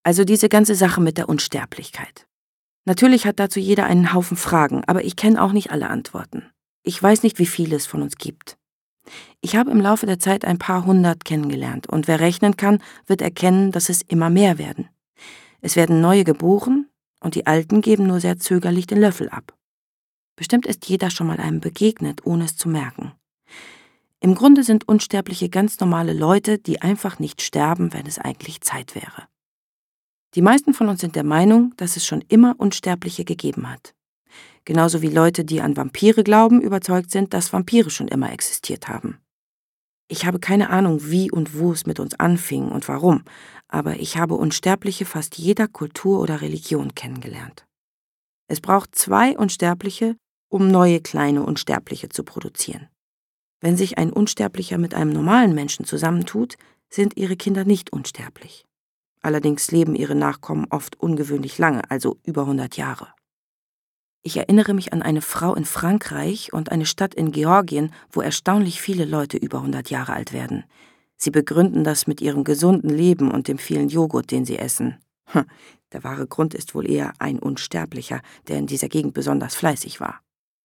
Also diese ganze Sache mit der Unsterblichkeit. Natürlich hat dazu jeder einen Haufen Fragen, aber ich kenne auch nicht alle Antworten. Ich weiß nicht, wie viele es von uns gibt. Ich habe im Laufe der Zeit ein paar hundert kennengelernt und wer rechnen kann, wird erkennen, dass es immer mehr werden. Es werden neue geboren und die Alten geben nur sehr zögerlich den Löffel ab. Bestimmt ist jeder schon mal einem begegnet, ohne es zu merken. Im Grunde sind Unsterbliche ganz normale Leute, die einfach nicht sterben, wenn es eigentlich Zeit wäre. Die meisten von uns sind der Meinung, dass es schon immer Unsterbliche gegeben hat. Genauso wie Leute, die an Vampire glauben, überzeugt sind, dass Vampire schon immer existiert haben. Ich habe keine Ahnung, wie und wo es mit uns anfing und warum, aber ich habe Unsterbliche fast jeder Kultur oder Religion kennengelernt. Es braucht 2 Unsterbliche, um neue kleine Unsterbliche zu produzieren. Wenn sich ein Unsterblicher mit einem normalen Menschen zusammentut, sind ihre Kinder nicht unsterblich. Allerdings leben ihre Nachkommen oft ungewöhnlich lange, also über 100 Jahre. Ich erinnere mich an eine Frau in Frankreich und eine Stadt in Georgien, wo erstaunlich viele Leute über 100 Jahre alt werden. Sie begründen das mit ihrem gesunden Leben und dem vielen Joghurt, den sie essen. Der wahre Grund ist wohl eher ein Unsterblicher, der in dieser Gegend besonders fleißig war.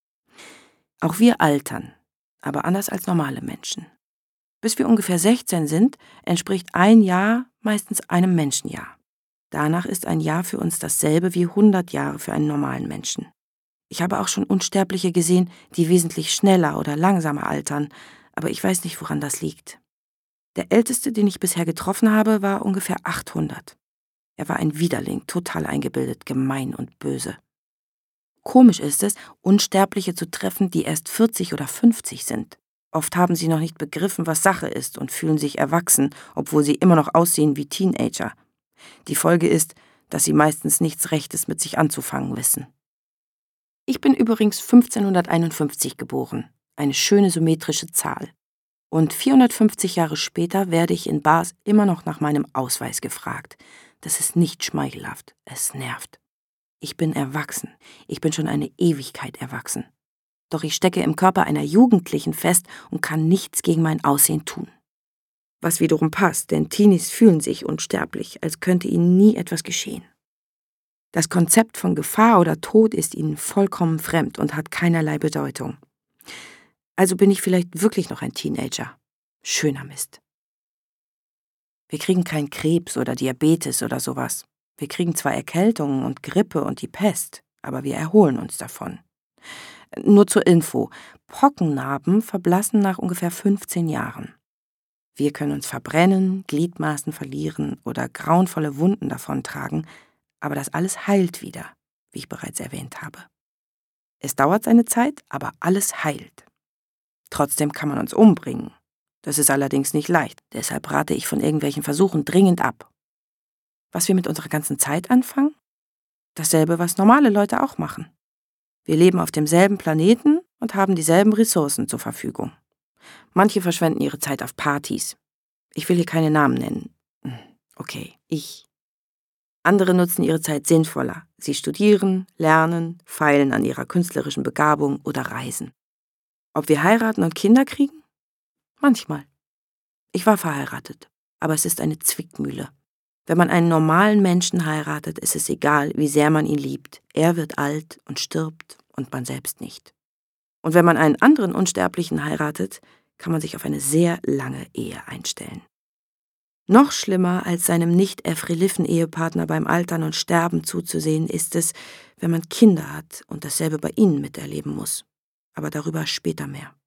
Auch wir altern, aber anders als normale Menschen. Bis wir ungefähr 16 sind, entspricht ein Jahr meistens einem Menschenjahr. Danach ist ein Jahr für uns dasselbe wie 100 Jahre für einen normalen Menschen. Ich habe auch schon Unsterbliche gesehen, die wesentlich schneller oder langsamer altern, aber ich weiß nicht, woran das liegt. Der älteste, den ich bisher getroffen habe, war ungefähr 800. Er war ein Widerling, total eingebildet, gemein und böse. Komisch ist es, Unsterbliche zu treffen, die erst 40 oder 50 sind. Oft haben sie noch nicht begriffen, was Sache ist und fühlen sich erwachsen, obwohl sie immer noch aussehen wie Teenager. Die Folge ist, dass sie meistens nichts Rechtes mit sich anzufangen wissen. Ich bin übrigens 1551 geboren, eine schöne symmetrische Zahl. Und 450 Jahre später werde ich in Bars immer noch nach meinem Ausweis gefragt. Das ist nicht schmeichelhaft, es nervt. Ich bin erwachsen, ich bin schon eine Ewigkeit erwachsen. Doch ich stecke im Körper einer Jugendlichen fest und kann nichts gegen mein Aussehen tun. Was wiederum passt, denn Teenies fühlen sich unsterblich, als könnte ihnen nie etwas geschehen. Das Konzept von Gefahr oder Tod ist ihnen vollkommen fremd und hat keinerlei Bedeutung. Also bin ich vielleicht wirklich noch ein Teenager. Schöner Mist. Wir kriegen keinen Krebs oder Diabetes oder sowas. Wir kriegen zwar Erkältungen und Grippe und die Pest, aber wir erholen uns davon. Nur zur Info, Pockennarben verblassen nach ungefähr 15 Jahren. Wir können uns verbrennen, Gliedmaßen verlieren oder grauenvolle Wunden davontragen, aber das alles heilt wieder, wie ich bereits erwähnt habe. Es dauert seine Zeit, aber alles heilt. Trotzdem kann man uns umbringen. Das ist allerdings nicht leicht, deshalb rate ich von irgendwelchen Versuchen dringend ab. Was wir mit unserer ganzen Zeit anfangen? Dasselbe, was normale Leute auch machen. Wir leben auf demselben Planeten und haben dieselben Ressourcen zur Verfügung. Manche verschwenden ihre Zeit auf Partys. Ich will hier keine Namen nennen. Okay, ich. Andere nutzen ihre Zeit sinnvoller. Sie studieren, lernen, feilen an ihrer künstlerischen Begabung oder reisen. Ob wir heiraten und Kinder kriegen? Manchmal. Ich war verheiratet, aber es ist eine Zwickmühle. Wenn man einen normalen Menschen heiratet, ist es egal, wie sehr man ihn liebt. Er wird alt und stirbt und man selbst nicht. Und wenn man einen anderen Unsterblichen heiratet, kann man sich auf eine sehr lange Ehe einstellen. Noch schlimmer als seinem nicht-Ephrilliffen-Ehepartner beim Altern und Sterben zuzusehen, ist es, wenn man Kinder hat und dasselbe bei ihnen miterleben muss. Aber darüber später mehr.